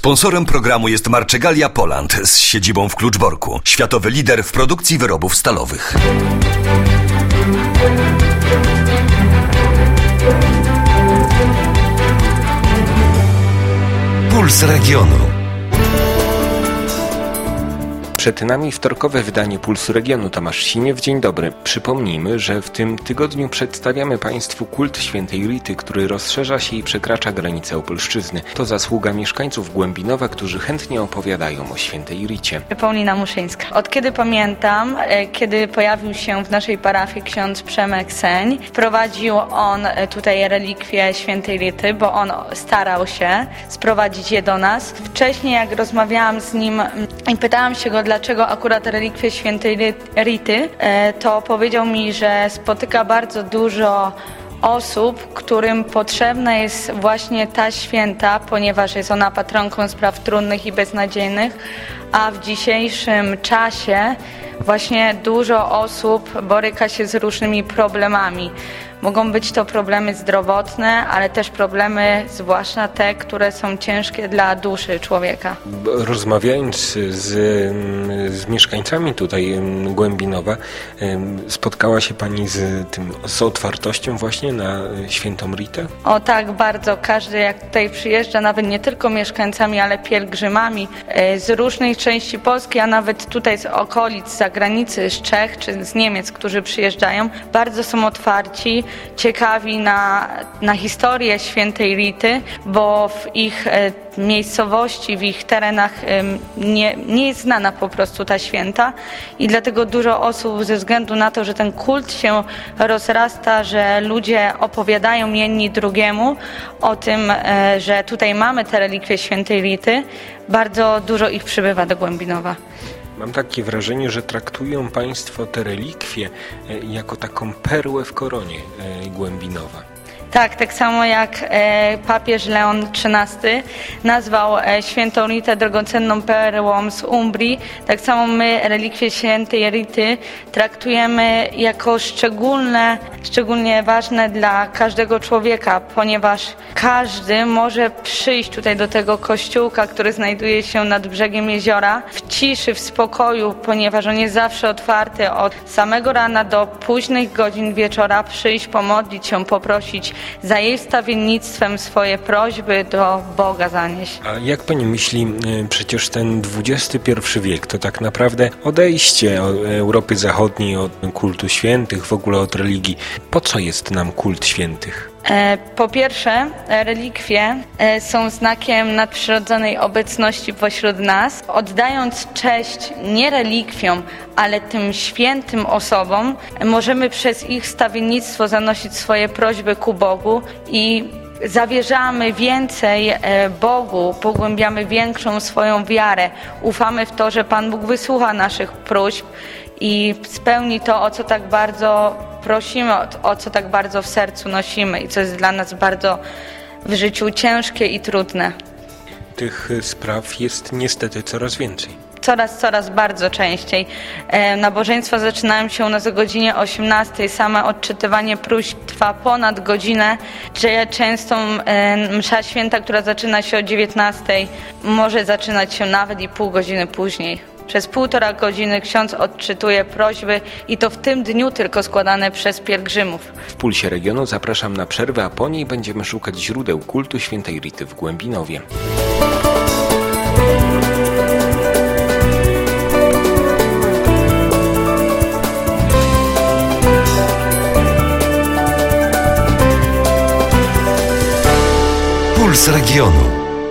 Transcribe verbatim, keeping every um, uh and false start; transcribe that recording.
Sponsorem programu jest Marczegalia Poland z siedzibą w Kluczborku. Światowy lider w produkcji wyrobów stalowych. Puls Regionu. Przed nami wtorkowe wydanie Pulsu Regionu. Tomasz Siniew, dzień dobry. Przypomnijmy, że w tym tygodniu przedstawiamy Państwu kult świętej Rity, który rozszerza się i przekracza granice Opolszczyzny. To zasługa mieszkańców Głębinowa, którzy chętnie opowiadają o świętej Ricie. Paulina Muszyńska. Od kiedy pamiętam, kiedy pojawił się w naszej parafii ksiądz Przemek Seń, wprowadził on tutaj relikwie świętej Rity, bo on starał się sprowadzić je do nas. Wcześniej, jak rozmawiałam z nim i pytałam się go, dlaczego akurat relikwie świętej Rity, to powiedział mi, że spotyka bardzo dużo osób, którym potrzebna jest właśnie ta święta, ponieważ jest ona patronką spraw trudnych i beznadziejnych, a w dzisiejszym czasie właśnie dużo osób boryka się z różnymi problemami. Mogą być to problemy zdrowotne, ale też problemy, zwłaszcza te, które są ciężkie dla duszy człowieka. Rozmawiając z, z mieszkańcami tutaj Głębinowa, spotkała się Pani z tym, z otwartością właśnie na świętą Ritę? O tak, bardzo. Każdy jak tutaj przyjeżdża, nawet nie tylko mieszkańcami, ale pielgrzymami z różnych części Polski, a nawet tutaj z okolic, z zagranicy, z Czech czy z Niemiec, którzy przyjeżdżają, bardzo są otwarci, ciekawi na, na historię świętej Rity, bo w ich e, miejscowości, w ich terenach e, nie, nie jest znana po prostu ta święta i dlatego dużo osób ze względu na to, że ten kult się rozrasta, że ludzie opowiadają jedni drugiemu o tym, e, że tutaj mamy te relikwie świętej Rity, bardzo dużo ich przybywa do Głębinowa. Mam takie wrażenie, że traktują Państwo te relikwie jako taką perłę w koronie Głębinowa. Tak, tak samo jak e, papież Leon trzynasty nazwał e, świętą Ritę drogocenną perłą z Umbrii, tak samo my relikwie świętej Rity traktujemy jako szczególne, szczególnie ważne dla każdego człowieka, ponieważ każdy może przyjść tutaj do tego kościółka, który znajduje się nad brzegiem jeziora, w ciszy, w spokoju, ponieważ on jest zawsze otwarty od samego rana do późnych godzin wieczora, przyjść, pomodlić się, poprosić za jej wstawiennictwem swoje prośby do Boga zanieść. A jak Pani myśli, przecież ten dwudziesty pierwszy wiek to tak naprawdę odejście od Europy Zachodniej, od kultu świętych, w ogóle od religii. Po co jest nam kult świętych? Po pierwsze, relikwie są znakiem nadprzyrodzonej obecności pośród nas. Oddając cześć nie relikwiom, ale tym świętym osobom, możemy przez ich wstawiennictwo zanosić swoje prośby ku Bogu i zawierzamy więcej Bogu, pogłębiamy większą swoją wiarę. Ufamy w to, że Pan Bóg wysłucha naszych próśb i spełni to, o co tak bardzo prosimy, o, o co tak bardzo w sercu nosimy i co jest dla nas bardzo w życiu ciężkie i trudne. Tych spraw jest niestety coraz więcej. Coraz, coraz bardzo częściej. E, nabożeństwa zaczynają się u nas o godzinie osiemnastej. Same odczytywanie próśb trwa ponad godzinę. Często e, msza święta, która zaczyna się o dziewiętnastej, może zaczynać się nawet i pół godziny później. Przez półtora godziny ksiądz odczytuje prośby i to w tym dniu tylko składane przez pielgrzymów. W Pulsie Regionu zapraszam na przerwę, a po niej będziemy szukać źródeł kultu świętej Rity w Głębinowie. Puls Regionu.